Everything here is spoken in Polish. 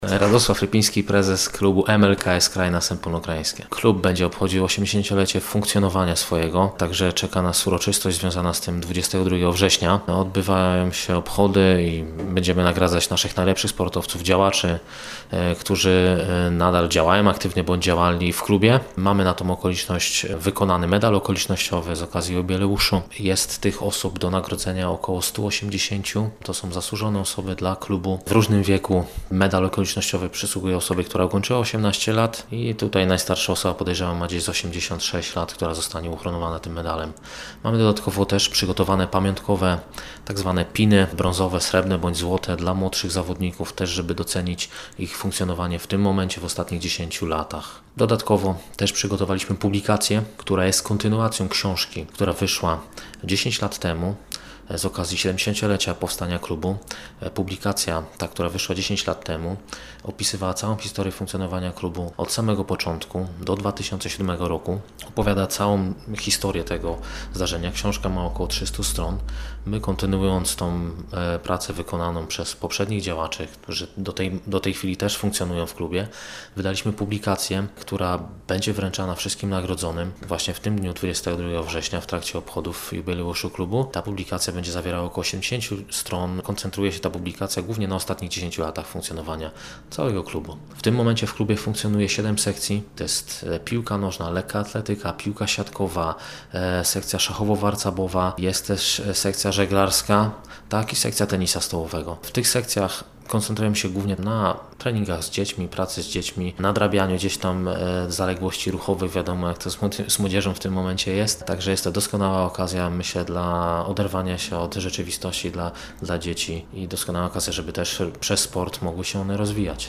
Radosław Rypiński, prezes klubu MLKS Krajna Sępólno-Krajeńskie. Klub będzie obchodził 80-lecie funkcjonowania swojego, także czeka nas uroczystość związana z tym 22 września. Odbywają się obchody i będziemy nagradzać naszych najlepszych sportowców, działaczy, którzy nadal działają aktywnie bądź działali w klubie. Mamy na tą okoliczność wykonany medal okolicznościowy z okazji jubileuszu. Jest tych osób do nagrodzenia około 180. To są zasłużone osoby dla klubu w różnym wieku. Medal okolicznościowy przysługuje osobie, która ukończyła 18 lat i tutaj najstarsza osoba, podejrzewam, ma gdzieś z 86 lat, która zostanie uhonorowana tym medalem. Mamy dodatkowo też przygotowane pamiątkowe tak zwane piny brązowe, srebrne bądź złote dla młodszych zawodników, też żeby docenić ich funkcjonowanie w tym momencie w ostatnich 10 latach. Dodatkowo też przygotowaliśmy publikację, która jest kontynuacją książki, która wyszła 10 lat temu z okazji 70-lecia powstania klubu. Publikacja, ta, która wyszła 10 lat temu, opisywała całą historię funkcjonowania klubu od samego początku do 2007 roku. Opowiada całą historię tego zdarzenia. Książka ma około 300 stron. My, kontynuując tą pracę wykonaną przez poprzednich działaczy, którzy do tej chwili też funkcjonują w klubie, wydaliśmy publikację, która będzie wręczana wszystkim nagrodzonym właśnie w tym dniu 22 września w trakcie obchodów jubileuszu klubu. Ta publikacja będzie zawierała około 70 stron. Koncentruje się ta publikacja głównie na ostatnich 10 latach funkcjonowania całego klubu. W tym momencie w klubie funkcjonuje 7 sekcji. To jest piłka nożna, lekka atletyka, piłka siatkowa, sekcja szachowo-warcabowa, jest też sekcja żeglarska, tak i sekcja tenisa stołowego. W tych sekcjach koncentrujemy się głównie na treningach z dziećmi, pracy z dziećmi, nadrabianiu gdzieś tam zaległości ruchowych, wiadomo jak to z młodzieżą w tym momencie jest. Także jest to doskonała okazja, myślę, dla oderwania się od rzeczywistości dla dzieci i doskonała okazja, żeby też przez sport mogły się one rozwijać.